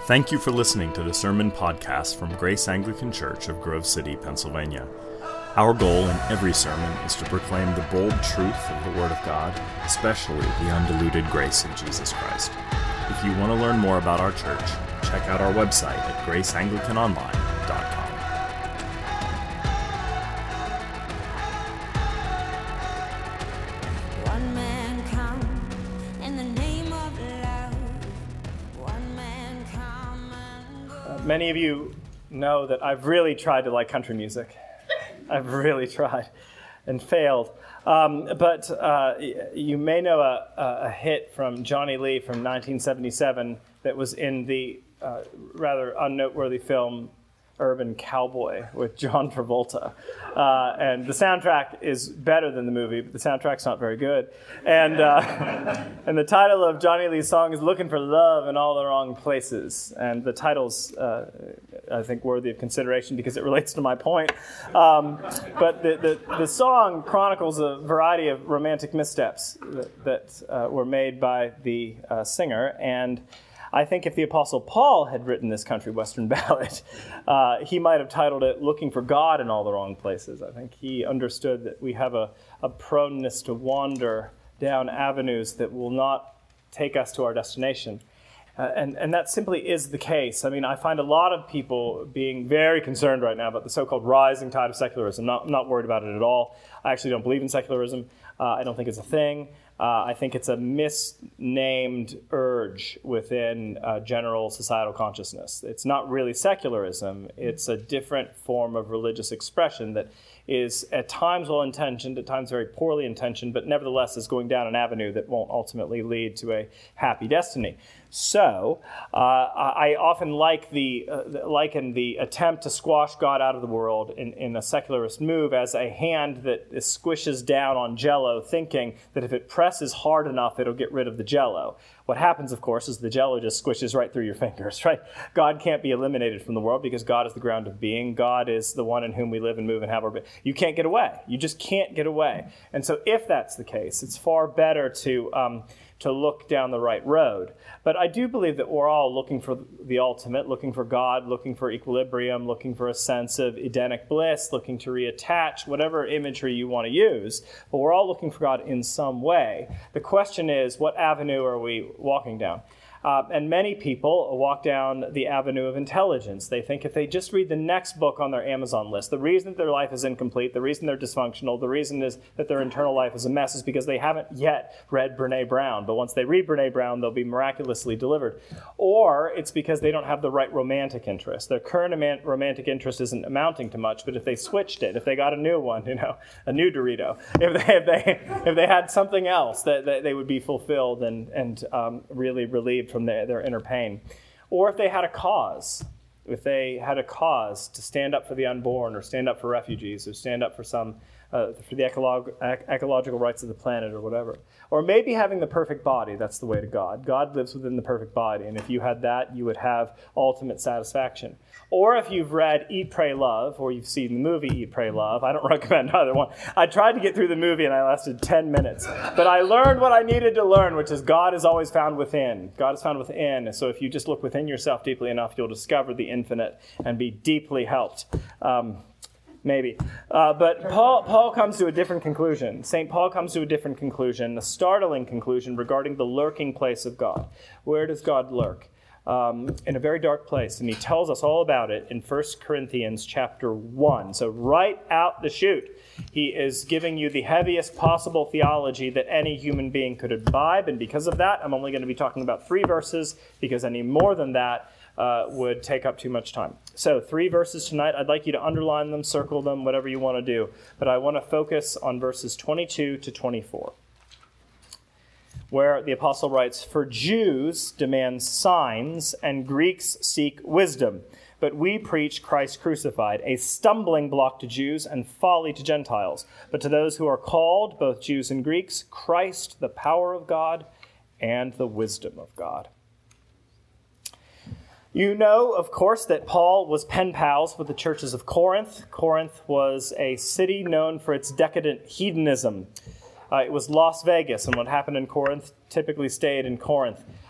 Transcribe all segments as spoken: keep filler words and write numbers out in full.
Thank you for listening to the Sermon Podcast from Grace Anglican Church of Grove City, Pennsylvania. Our goal in every sermon is to proclaim the bold truth of the Word of God, especially the undiluted grace of Jesus Christ. If you want to learn more about our church, check out our website at grace anglican online dot com. Many of you know that I've really tried to like country music. I've really tried and failed. Um, but uh, you may know a, a hit from Johnny Lee from nineteen seventy-seven that was in the uh, rather unnoteworthy film Urban Cowboy with John Travolta. Uh, and the soundtrack is better than the movie, but the soundtrack's not very good. And uh, and the title of Johnny Lee's song is Looking for Love in All the Wrong Places. And the title's, uh, I think, worthy of consideration because it relates to my point. Um, but the, the, the song chronicles a variety of romantic missteps that, that uh, were made by the uh, singer. And I think if the Apostle Paul had written this country western ballad, uh, he might have titled it Looking for God in All the Wrong Places. I think he understood that we have a, a proneness to wander down avenues that will not take us to our destination. Uh, and, and that simply is the case. I mean, I find a lot of people being very concerned right now about the so-called rising tide of secularism. Not, I'm not worried about it at all. I actually don't believe in secularism. Uh, I don't think it's a thing. Uh, I think it's a misnamed urge within uh, general societal consciousness. It's not really secularism. It's a different form of religious expression that is at times well-intentioned, at times very poorly intentioned, but nevertheless is going down an avenue that won't ultimately lead to a happy destiny. So uh, I often like the uh, liken the attempt to squash God out of the world in, in a secularist move as a hand that squishes down on Jell-O, thinking that if it presses hard enough, it'll get rid of the Jell-O. What happens, of course, is the Jell-O just squishes right through your fingers, right? God can't be eliminated from the world because God is the ground of being. God is the one in whom we live and move and have our being. You can't get away. You just can't get away. And so if that's the case, it's far better to um, to look down the right road. But I do believe that we're all looking for the ultimate, looking for God, looking for equilibrium, looking for a sense of Edenic bliss, looking to reattach, whatever imagery you want to use. But we're all looking for God in some way. The question is, what avenue are we walking down? Uh, and many people walk down the avenue of intelligence. They think if they just read the next book on their Amazon list, the reason that their life is incomplete, the reason they're dysfunctional, the reason is that their internal life is a mess is because they haven't yet read Brene Brown. But once they read Brene Brown, they'll be miraculously delivered. Or it's because they don't have the right romantic interest. Their current romantic interest isn't amounting to much, but if they switched it, if they got a new one, you know, a new Dorito, if they if they, if they had something else, that, that they would be fulfilled and, and um, really relieved from their, their inner pain. Or if they had a cause, if they had a cause to stand up for the unborn or stand up for refugees or stand up for some uh, for the ecolog- ecological rights of the planet or whatever. Or maybe having the perfect body, that's the way to God. God lives within the perfect body, and if you had that, you would have ultimate satisfaction. Or if you've read Eat, Pray, Love, or you've seen the movie Eat, Pray, Love, I don't recommend either one. I tried to get through the movie and I lasted ten minutes. But I learned what I needed to learn, which is God is always found within. God is found within. So if you just look within yourself deeply enough, you'll discover the infinite and be deeply helped. Um, maybe. Uh, but Paul, Paul comes to a different conclusion. Saint Paul comes to a different conclusion, a startling conclusion regarding the lurking place of God. Where does God lurk? Um, in a very dark place, and he tells us all about it in First Corinthians chapter one. So right out the chute, he is giving you the heaviest possible theology that any human being could imbibe, and because of that, I'm only going to be talking about three verses, because any more than that uh, would take up too much time. So three verses tonight. I'd like you to underline them, circle them, whatever you want to do, but I want to focus on verses twenty-two to twenty-four. Where the apostle writes, "For Jews demand signs and Greeks seek wisdom, but we preach Christ crucified, a stumbling block to Jews and folly to Gentiles. But to those who are called, both Jews and Greeks, Christ, the power of God and the wisdom of God." You know, of course, that Paul was pen pals with the churches of Corinth. Corinth was a city known for its decadent hedonism. Uh, it was Las Vegas, and what happened in Corinth typically stayed in Corinth.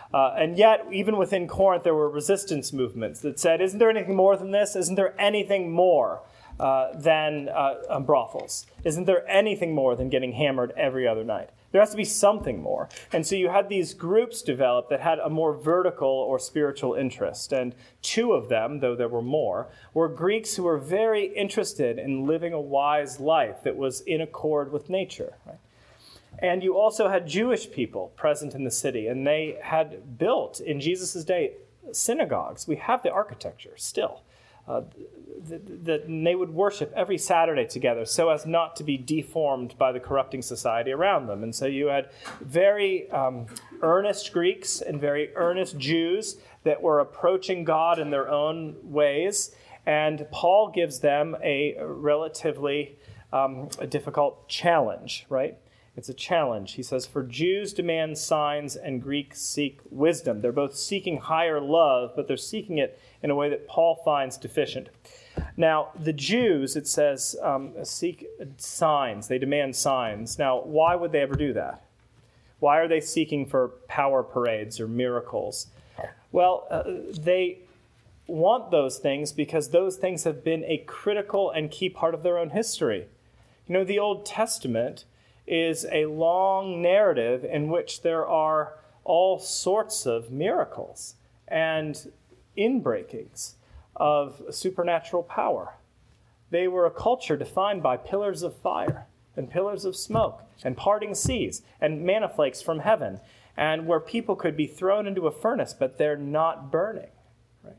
Uh, and yet, even within Corinth, there were resistance movements that said, isn't there anything more than this? Isn't there anything more uh, than uh, um, brothels? Isn't there anything more than getting hammered every other night? There has to be something more. And so you had these groups develop that had a more vertical or spiritual interest. And two of them, though there were more, were Greeks who were very interested in living a wise life that was in accord with nature. Right? And you also had Jewish people present in the city, and they had built, in Jesus' day, synagogues. We have the architecture still. Uh, that they would worship every Saturday together so as not to be deformed by the corrupting society around them. And so you had very um, earnest Greeks and very earnest Jews that were approaching God in their own ways. And Paul gives them a relatively um, a difficult challenge, right? It's a challenge. He says, for Jews demand signs and Greeks seek wisdom. They're both seeking higher love, but they're seeking it in a way that Paul finds deficient. Now, the Jews, it says, um, seek signs. They demand signs. Now, why would they ever do that? Why are they seeking for power parades or miracles? Well, uh, they want those things because those things have been a critical and key part of their own history. You know, the Old Testament is a long narrative in which there are all sorts of miracles and inbreakings of supernatural power. They were a culture defined by pillars of fire and pillars of smoke and parting seas and manna flakes from heaven, and where people could be thrown into a furnace, but they're not burning. Right?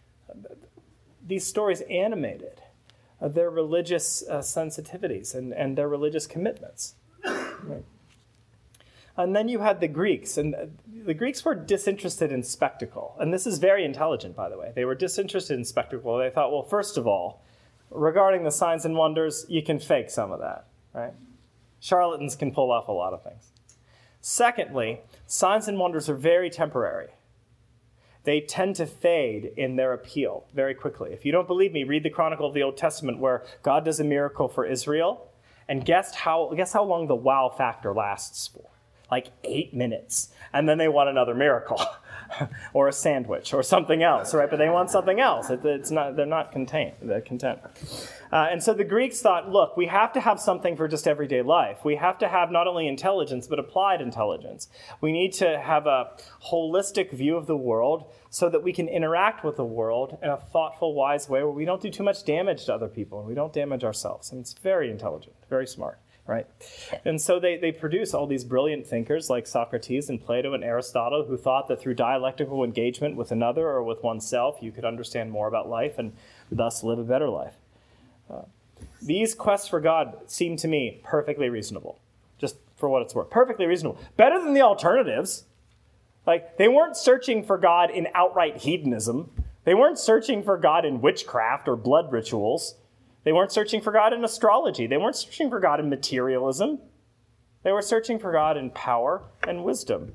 These stories animated uh, their religious uh, sensitivities and, and their religious commitments. Right. And then you had the Greeks, and the Greeks were disinterested in spectacle. And this is very intelligent, by the way. They were disinterested in spectacle. They thought, well, first of all, regarding the signs and wonders, you can fake some of that, right? Charlatans can pull off a lot of things. Secondly, signs and wonders are very temporary. They tend to fade in their appeal very quickly. If you don't believe me, read the Chronicle of the Old Testament where God does a miracle for Israel, and guess how, guess how long the wow factor lasts for? Like eight minutes. And then they want another miracle or a sandwich or something else, right? But they want something else. It, it's not, they're not content. They're content. Uh, and so the Greeks thought, look, we have to have something for just everyday life. We have to have not only intelligence, but applied intelligence. We need to have a holistic view of the world so that we can interact with the world in a thoughtful, wise way where we don't do too much damage to other people and we don't damage ourselves. And it's very intelligent, very smart. Right? And so they, they produce all these brilliant thinkers like Socrates and Plato and Aristotle who thought that through dialectical engagement with another or with oneself, you could understand more about life and thus live a better life. Uh, these quests for God seem to me perfectly reasonable, just for what it's worth. Perfectly reasonable. Better than the alternatives. Like, they weren't searching for God in outright hedonism. They weren't searching for God in witchcraft or blood rituals. They weren't searching for God in astrology. They weren't searching for God in materialism. They were searching for God in power and wisdom.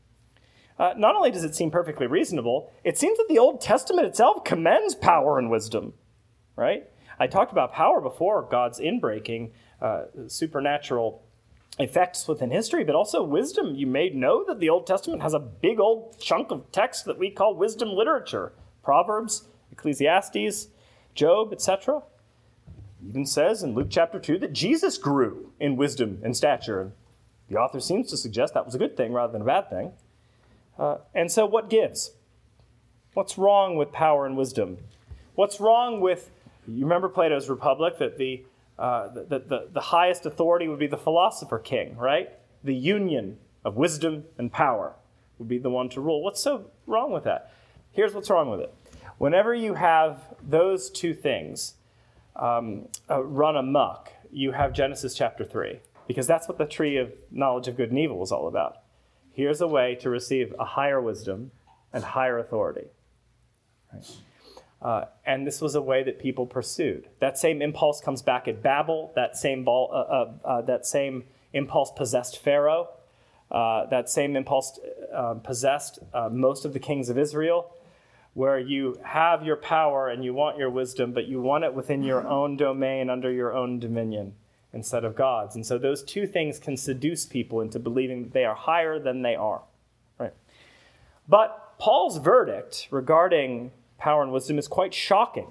Uh, not only does it seem perfectly reasonable, it seems that the Old Testament itself commends power and wisdom, right? I talked about power before, God's inbreaking uh, supernatural effects within history, but also wisdom. You may know that the Old Testament has a big old chunk of text that we call wisdom literature. Proverbs, Ecclesiastes, Job, et cetera. Even says in Luke chapter two that Jesus grew in wisdom and stature. And the author seems to suggest that was a good thing rather than a bad thing. Uh, and so what gives? What's wrong with power and wisdom? What's wrong with, you remember Plato's Republic, that the, uh, the, the, the highest authority would be the philosopher king, right? The union of wisdom and power would be the one to rule. What's so wrong with that? Here's what's wrong with it. Whenever you have those two things, Um, uh, run amok, you have Genesis chapter three, because that's what the tree of knowledge of good and evil is all about. Here's a way to receive a higher wisdom and higher authority. Right? Uh, and this was a way that people pursued. That same impulse comes back at Babel. That same, ball, uh, uh, uh, that same impulse possessed Pharaoh. Uh, that same impulse uh, possessed uh, most of the kings of Israel, where you have your power and you want your wisdom, but you want it within your own domain, under your own dominion, instead of God's. And so those two things can seduce people into believing that they are higher than they are. Right? But Paul's verdict regarding power and wisdom is quite shocking.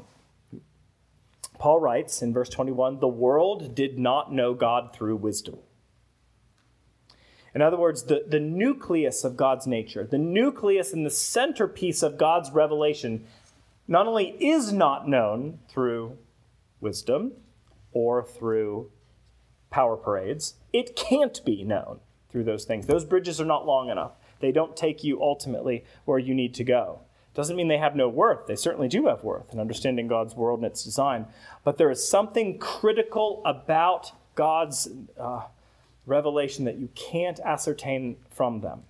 Paul writes in verse twenty-one, the world did not know God through wisdom. In other words, the, the nucleus of God's nature, the nucleus and the centerpiece of God's revelation not only is not known through wisdom or through power parades, it can't be known through those things. Those bridges are not long enough. They don't take you ultimately where you need to go. Doesn't mean they have no worth. They certainly do have worth in understanding God's world and its design. But there is something critical about God's uh, revelation that you can't ascertain from them.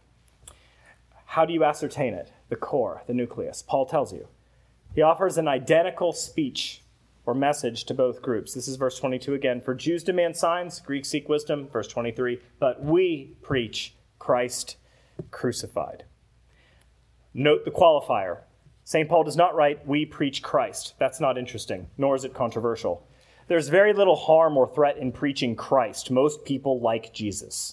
How do you ascertain it? The core, the nucleus. Paul tells you. He offers an identical speech or message to both groups. This is verse twenty-two again. For Jews demand signs, Greeks seek wisdom. Verse twenty-three. But we preach Christ crucified. Note the qualifier. Saint Paul does not write, we preach Christ. That's not interesting, nor is it controversial. There's very little harm or threat in preaching Christ. Most people like Jesus.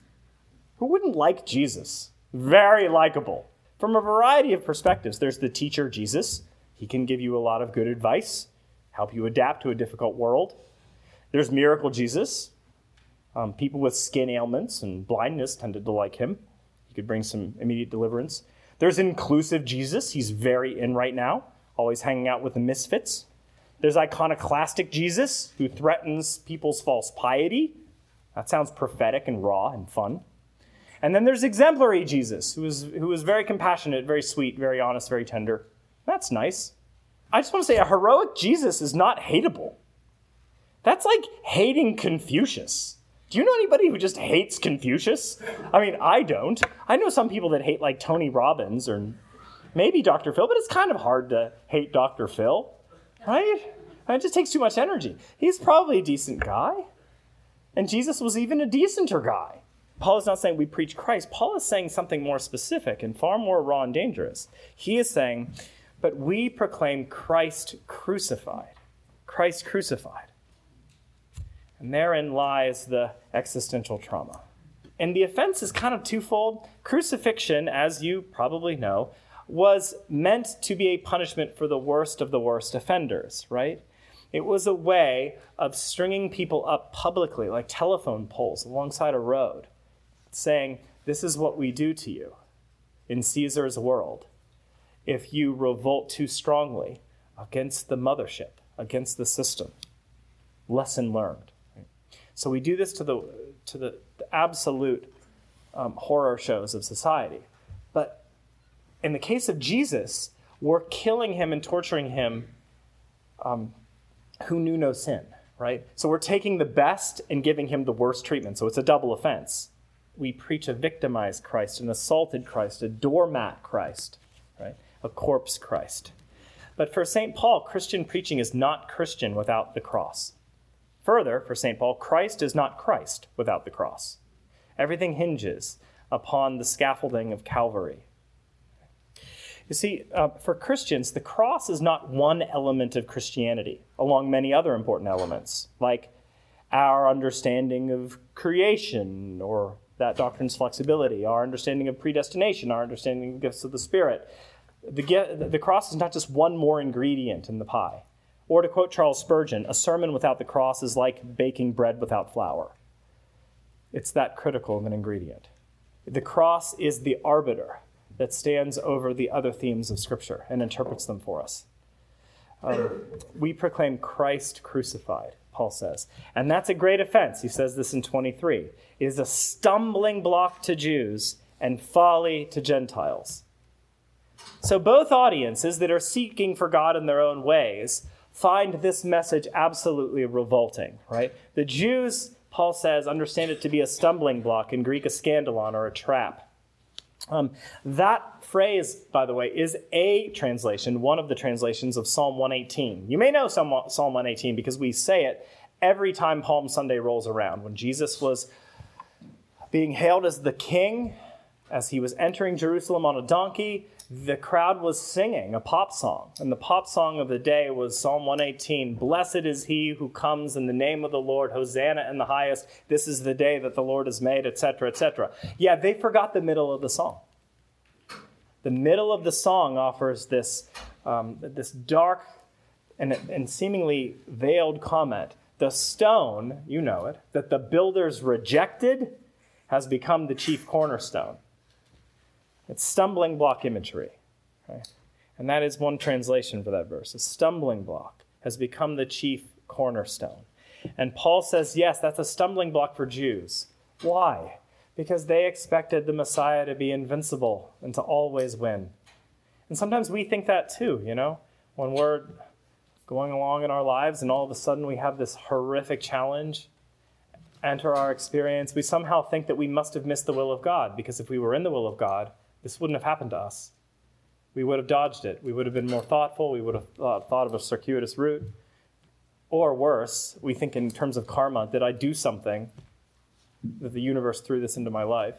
Who wouldn't like Jesus? Very likable. From a variety of perspectives. There's the teacher, Jesus. He can give you a lot of good advice, help you adapt to a difficult world. There's miracle Jesus. Um, people with skin ailments and blindness tended to like him. He could bring some immediate deliverance. There's inclusive Jesus. He's very in right now, always hanging out with the misfits. There's iconoclastic Jesus, who threatens people's false piety. That sounds prophetic and raw and fun. And then there's exemplary Jesus, who is, who is very compassionate, very sweet, very honest, very tender. That's nice. I just want to say a heroic Jesus is not hateable. That's like hating Confucius. Do you know anybody who just hates Confucius? I mean, I don't. I know some people that hate like Tony Robbins or maybe Doctor Phil, but it's kind of hard to hate Doctor Phil, right? It just takes too much energy. He's probably a decent guy. And Jesus was even a decenter guy. Paul is not saying we preach Christ. Paul is saying something more specific and far more raw and dangerous. He is saying, but we proclaim Christ crucified. Christ crucified. And therein lies the existential trauma. And the offense is kind of twofold. Crucifixion, as you probably know, was meant to be a punishment for the worst of the worst offenders, right? It was a way of stringing people up publicly, like telephone poles alongside a road, saying, this is what we do to you in Caesar's world if you revolt too strongly against the mothership, against the system. Lesson learned. So we do this to the to the, the absolute um, horror shows of society. But in the case of Jesus, we're killing him and torturing him um, who knew no sin, right? So we're taking the best and giving him the worst treatment. So it's a double offense. We preach a victimized Christ, an assaulted Christ, a doormat Christ, right? A corpse Christ. But for Saint Paul, Christian preaching is not Christian without the cross. Further, for Saint Paul, Christ is not Christ without the cross. Everything hinges upon the scaffolding of Calvary. You see, uh, for Christians, the cross is not one element of Christianity, along many other important elements, like our understanding of creation, or that doctrine's flexibility, our understanding of predestination, our understanding of gifts of the Spirit. The, the cross is not just one more ingredient in the pie. Or to quote Charles Spurgeon, a sermon without the cross is like baking bread without flour. It's that critical of an ingredient. The cross is the arbiter that stands over the other themes of Scripture and interprets them for us. Um, we proclaim Christ crucified, Paul says. And that's a great offense. He says this in twenty-three. It is a stumbling block to Jews and folly to Gentiles. So both audiences that are seeking for God in their own ways find this message absolutely revolting, right? The Jews, Paul says, understand it to be a stumbling block, in Greek a scandalon or a trap. Um, that phrase, by the way, is a translation, one of the translations of Psalm one eighteen. You may know Psalm one eighteen because we say it every time Palm Sunday rolls around. When Jesus was being hailed as the king, as he was entering Jerusalem on a donkey, the crowd was singing a pop song. And the pop song of the day was Psalm one eighteen. Blessed is he who comes in the name of the Lord. Hosanna in the highest. This is the day that the Lord has made, et cetera, et cetera. Yeah, they forgot the middle of the song. The middle of the song offers this, um, this dark and, and seemingly veiled comment. The stone, you know it, that the builders rejected has become the chief cornerstone. It's stumbling block imagery. Okay? And that is one translation for that verse. A stumbling block has become the chief cornerstone. And Paul says, yes, that's a stumbling block for Jews. Why? Because they expected the Messiah to be invincible and to always win. And sometimes we think that too, you know, when we're going along in our lives and all of a sudden we have this horrific challenge enter our experience, we somehow think that we must have missed the will of God, because if we were in the will of God, this wouldn't have happened to us. We would have dodged it. We would have been more thoughtful. We would have uh, thought of a circuitous route. Or worse, we think in terms of karma, did I do something that the universe threw this into my life?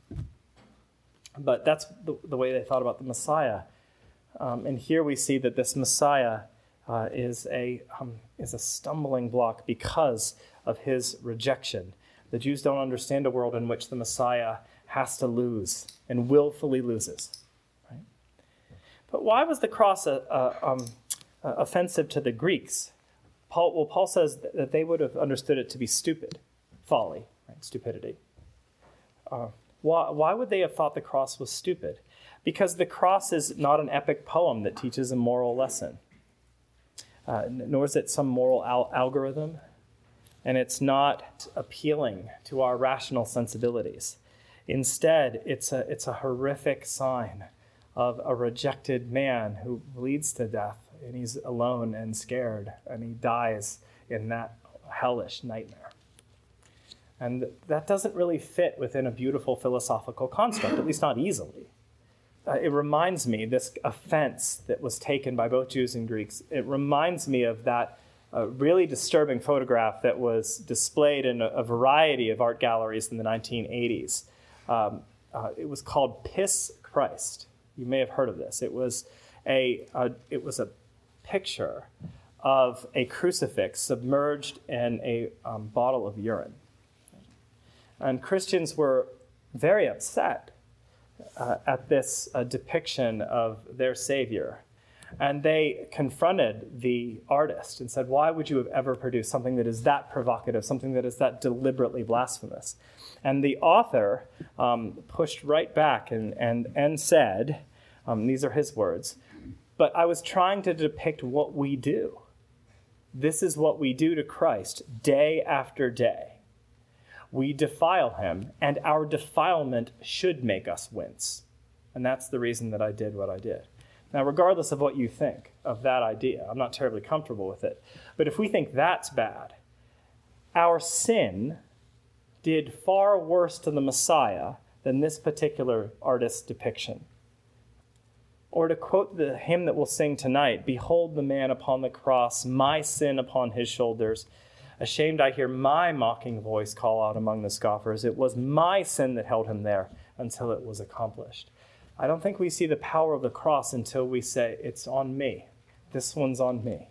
But that's the, the way they thought about the Messiah. Um, and here we see that this Messiah uh, is a um, is a stumbling block because of his rejection. The Jews don't understand a world in which the Messiah has to lose and willfully loses. Right? But why was the cross uh, uh, um, uh, offensive to the Greeks? Paul, well, Paul says that they would have understood it to be stupid, folly, right? Stupidity. Uh, why, why would they have thought the cross was stupid? Because the cross is not an epic poem that teaches a moral lesson, uh, nor is it some moral al- algorithm, and it's not appealing to our rational sensibilities. Instead, it's a, it's a horrific sign of a rejected man who bleeds to death, and he's alone and scared, and he dies in that hellish nightmare. And that doesn't really fit within a beautiful philosophical construct, at least not easily. Uh, it reminds me, this offense that was taken by both Jews and Greeks, it reminds me of that uh, really disturbing photograph that was displayed in a, a variety of art galleries in the nineteen eighties. Um, uh, it was called Piss Christ. You may have heard of this. It was a, a it was a picture of a crucifix submerged in a um, bottle of urine. And Christians were very upset uh, at this uh, depiction of their Savior. And they confronted the artist and said, why would you have ever produced something that is that provocative, something that is that deliberately blasphemous? And the author um, pushed right back and, and, and said, um, these are his words, but I was trying to depict what we do. This is what we do to Christ day after day. We defile him, and our defilement should make us wince. And that's the reason that I did what I did. Now, regardless of what you think of that idea, I'm not terribly comfortable with it. But if we think that's bad, our sin did far worse to the Messiah than this particular artist's depiction. Or to quote the hymn that we'll sing tonight, behold the man upon the cross, my sin upon his shoulders. Ashamed I hear my mocking voice call out among the scoffers. It was my sin that held him there until it was accomplished. I don't think we see the power of the cross until we say, it's on me. This one's on me.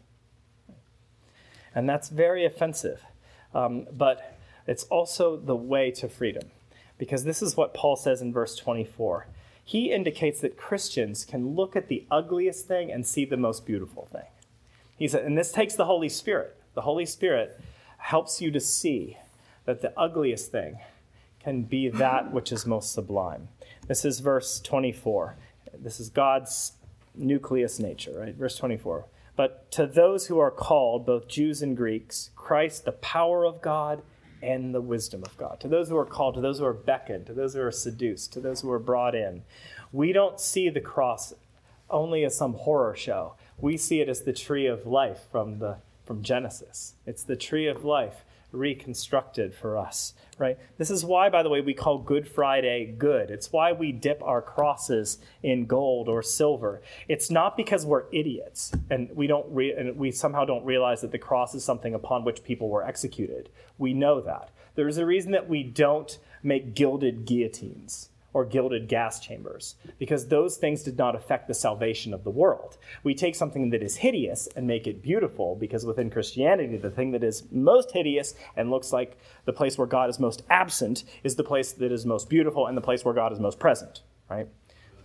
And that's very offensive. Um, but it's also the way to freedom. Because this is what Paul says in verse twenty-four. He indicates that Christians can look at the ugliest thing and see the most beautiful thing. He said, and this takes the Holy Spirit. The Holy Spirit helps you to see that the ugliest thing can be that which is most sublime. This is verse twenty-four. This is God's nucleus nature, right? Verse twenty-four. But to those who are called, both Jews and Greeks, Christ, the power of God and the wisdom of God. To those who are called, to those who are beckoned, to those who are seduced, to those who are brought in. We don't see the cross only as some horror show. We see it as the tree of life from the from Genesis. It's the tree of life reconstructed for us, right? This is why, by the way, we call Good Friday good. It's why we dip our crosses in gold or silver. It's not because we're idiots and we don't re- and we somehow don't realize that the cross is something upon which people were executed. We know that. There's a reason that we don't make gilded guillotines or gilded gas chambers, because those things did not affect the salvation of the world. We take something that is hideous and make it beautiful, because within Christianity, the thing that is most hideous and looks like the place where God is most absent is the place that is most beautiful and the place where God is most present, right?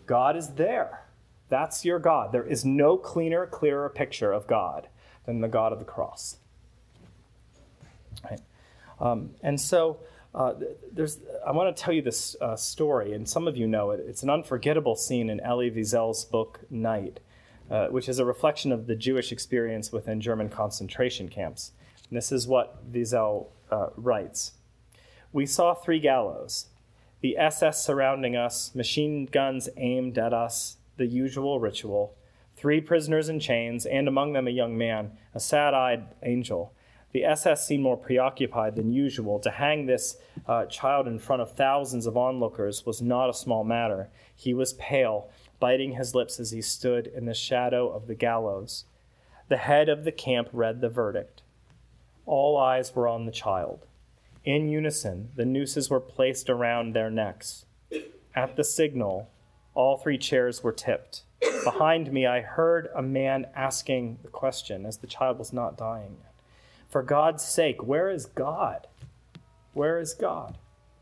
God is there. That's your God. There is no cleaner, clearer picture of God than the God of the cross. Right? Um, and so uh, there's. I want to tell you this uh, story, and some of you know it. It's an unforgettable scene in Elie Wiesel's book, Night, uh, which is a reflection of the Jewish experience within German concentration camps. And this is what Wiesel uh, writes. We saw three gallows, the S S surrounding us, machine guns aimed at us, the usual ritual, three prisoners in chains, and among them a young man, a sad-eyed angel. The S S seemed more preoccupied than usual. To hang this uh, child in front of thousands of onlookers was not a small matter. He was pale, biting his lips as he stood in the shadow of the gallows. The head of the camp read the verdict. All eyes were on the child. In unison, the nooses were placed around their necks. At the signal, all three chairs were tipped. Behind me, I heard a man asking the question, as the child was not dying yet. For God's sake, where is God? Where is God?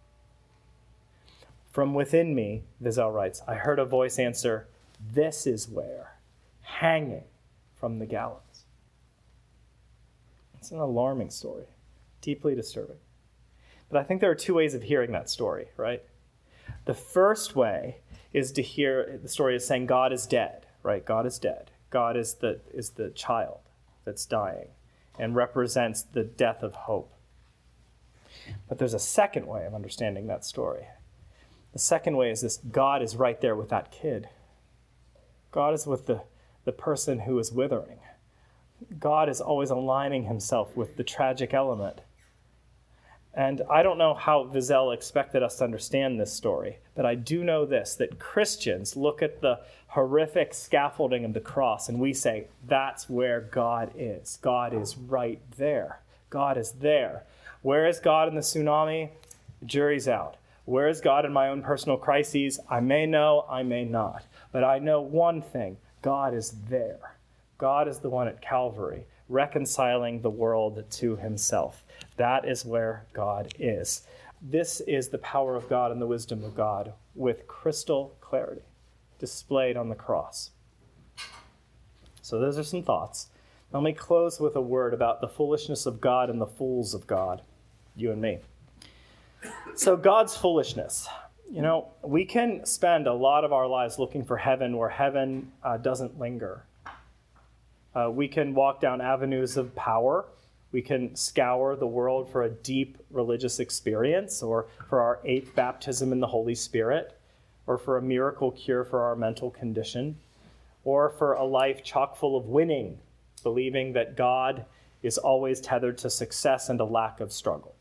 From within me, Wiesel writes, I heard a voice answer, this is where, hanging from the gallows. It's an alarming story, deeply disturbing. But I think there are two ways of hearing that story, right? The first way is to hear the story as saying God is dead, right? God is dead. God is the is the child that's dying and represents the death of hope. But there's a second way of understanding that story. The second way is this: God is right there with that kid. God is with the, the person who is withering. God is always aligning himself with the tragic element. And I don't know how Wiesel expected us to understand this story, but I do know this, that Christians look at the horrific scaffolding of the cross and we say, that's where God is. God is right there. God is there. Where is God in the tsunami? The jury's out. Where is God in my own personal crises? I may know, I may not. But I know one thing, God is there. God is the one at Calvary, reconciling the world to himself. That is where God is. This is the power of God and the wisdom of God with crystal clarity displayed on the cross. So those are some thoughts. Let me close with a word about the foolishness of God and the fools of God, you and me. So God's foolishness. You know, we can spend a lot of our lives looking for heaven where heaven uh, doesn't linger. Uh, we can walk down avenues of power. We can scour the world for a deep religious experience, or for our eighth baptism in the Holy Spirit, or for a miracle cure for our mental condition, or for a life chock full of winning, believing that God is always tethered to success and a lack of struggle.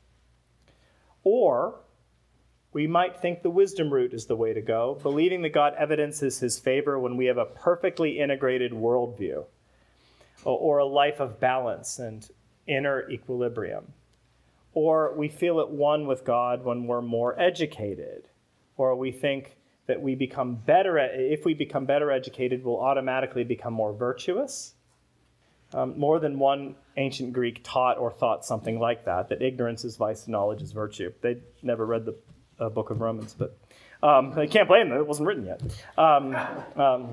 Or we might think the wisdom route is the way to go, believing that God evidences his favor when we have a perfectly integrated worldview, or a life of balance and inner equilibrium. Or we feel at one with God when we're more educated, or we think that we become better, if we become better educated, we'll automatically become more virtuous. Um, more than one ancient Greek taught or thought something like that, that ignorance is vice and knowledge is virtue. They never read the uh, book of Romans, but um, I can't blame them. It wasn't written yet. Um, um,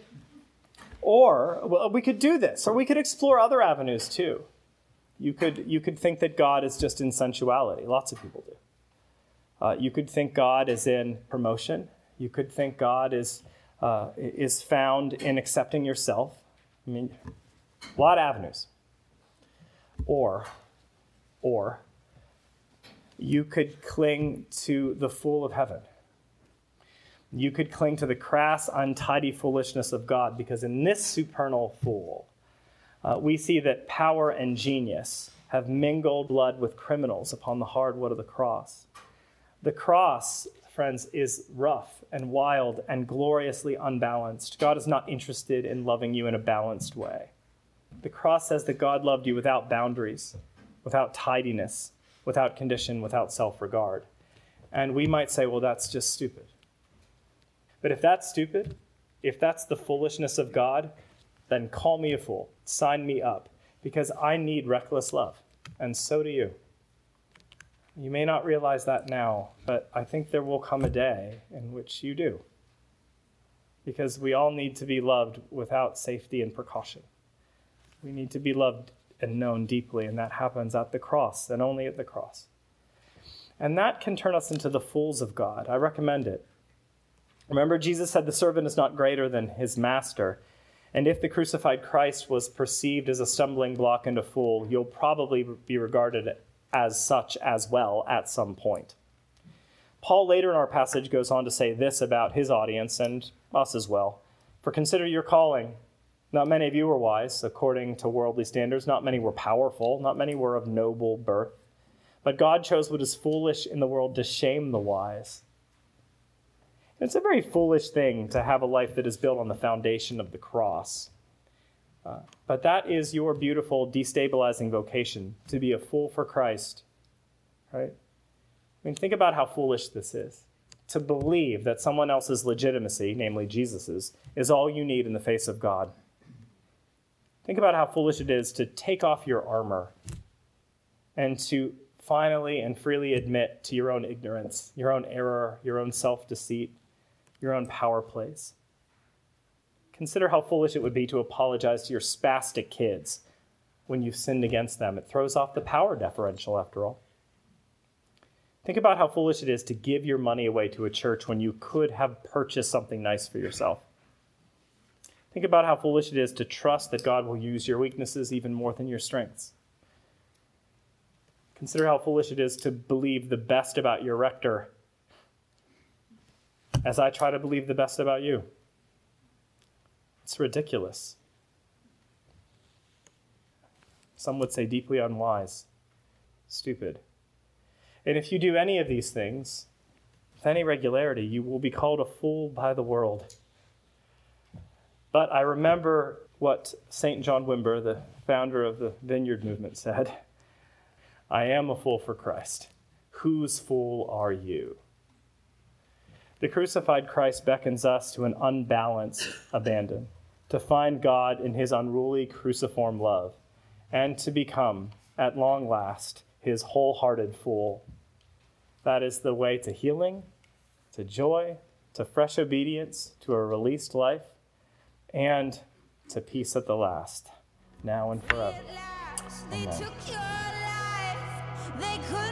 or well, we could do this, or we could explore other avenues too. You could you could think that God is just in sensuality. Lots of people do. Uh, you could think God is in promotion. You could think God is uh, is found in accepting yourself. I mean, a lot of avenues. Or, or you could cling to the fool of heaven. You could cling to the crass, untidy foolishness of God, because in this supernal fool, uh, we see that power and genius have mingled blood with criminals upon the hard wood of the cross. The cross, friends, is rough and wild and gloriously unbalanced. God is not interested in loving you in a balanced way. The cross says that God loved you without boundaries, without tidiness, without condition, without self-regard. And we might say, well, that's just stupid. But if that's stupid, if that's the foolishness of God, then call me a fool. Sign me up, because I need reckless love, and so do you. You may not realize that now, but I think there will come a day in which you do. because we all need to be loved without safety and precaution. We need to be loved and known deeply, and that happens at the cross and only at the cross. And that can turn us into the fools of God. I recommend it. Remember, Jesus said the servant is not greater than his master. And if the crucified Christ was perceived as a stumbling block and a fool, you'll probably be regarded as such as well at some point. Paul later in our passage goes on to say this about his audience and us as well. For consider your calling. Not many of you were wise, according to worldly standards. Not many were powerful. Not many were of noble birth. But God chose what is foolish in the world to shame the wise. It's a very foolish thing to have a life that is built on the foundation of the cross. Uh, but that is your beautiful, destabilizing vocation, to be a fool for Christ. Right? I mean, think about how foolish this is. To believe that someone else's legitimacy, namely Jesus's, is all you need in the face of God. Think about how foolish it is to take off your armor and to finally and freely admit to your own ignorance, your own error, your own self-deceit, your own power plays. Consider how foolish it would be to apologize to your spastic kids when you've sinned against them. It throws off the power differential, after all. Think about how foolish it is to give your money away to a church when you could have purchased something nice for yourself. Think about how foolish it is to trust that God will use your weaknesses even more than your strengths. Consider how foolish it is to believe the best about your rector as I try to believe the best about you. It's ridiculous. Some would say deeply unwise, stupid. And if you do any of these things with any regularity, you will be called a fool by the world. But I remember what Saint John Wimber, the founder of the Vineyard movement, said. I am a fool for Christ. Whose fool are you? The crucified Christ beckons us to an unbalanced abandon, to find God in his unruly cruciform love, and to become, at long last, his wholehearted fool. That is the way to healing, to joy, to fresh obedience, to a released life, and to peace at the last, now and forever. Amen. They